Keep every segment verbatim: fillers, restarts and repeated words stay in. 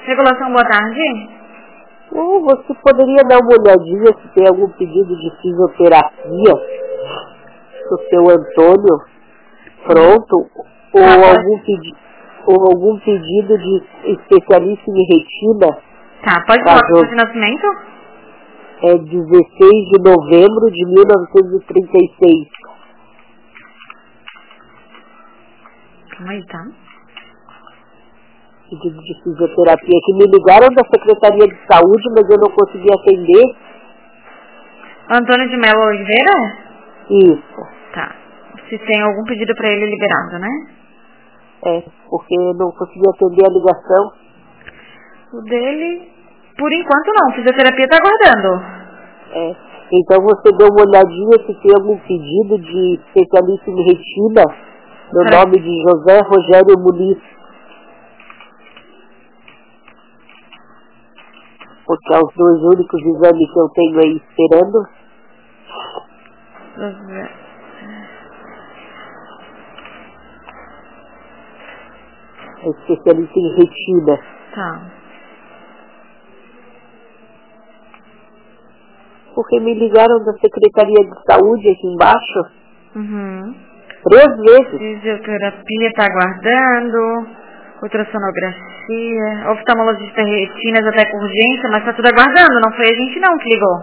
Regulação, boa tarde. Ou você poderia dar uma olhadinha se tem algum pedido de fisioterapia do seu Antônio pronto, ou Ah, algum, pedi ou algum pedido de especialista em retina. Tá, pode falar do seu nascimento? É dezesseis de novembro de mil novecentos e trinta e seis. Calma aí, tá? Pedido de fisioterapia, que me ligaram da Secretaria de Saúde, mas eu não consegui atender. Antônio de Melo Oliveira? Isso. Tá. Se tem algum pedido pra ele liberado, né? É, porque eu não consegui atender a ligação. O dele, por enquanto não, fisioterapia tá aguardando. É. Então você dê uma olhadinha se tem algum pedido de especialista em retina, no Pra... nome de José Rogério Muniz. Porque é os dois únicos exames que eu tenho aí esperando. É especialista em retina. Tá. Porque me ligaram da Secretaria de Saúde aqui embaixo. Uhum. Três vezes. Fisioterapia tá aguardando. Ultrassonografia. Oftalmologista retinas até com urgência, mas tá tudo aguardando. Não foi a gente não que ligou.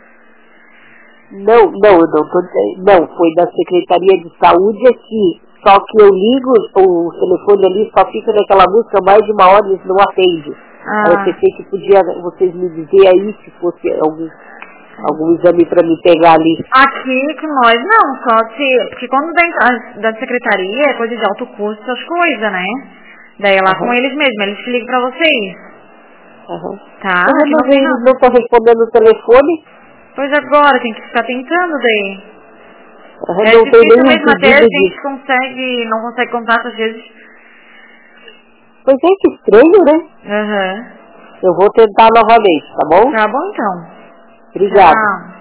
Não, não, eu não tô dizendo. Não, foi da Secretaria de Saúde aqui. Só que eu ligo, o telefone ali só fica naquela música mais de uma hora e eles não atende. Ah. Aí eu pensei que podia vocês me dizer aí se fosse algum, algum exame pra me pegar ali. Aqui com nós não, só se... Porque quando da, da secretaria é coisa de alto custo, essas coisas, né? Daí é lá Uhum. com eles mesmos, eles que ligam pra vocês. Uhum. Tá? Mas Aqui eu não não, tem eles não. não estão respondendo o telefone. Pois agora, tem que ficar tentando daí. Uhum. É Não tem difícil nenhum mesmo, até a pedido gente de... consegue, não consegue contato às vezes. Pois é, que estranho, né? Aham. Eu vou tentar novamente, tá bom? Tá bom então. Obrigada. Tchau.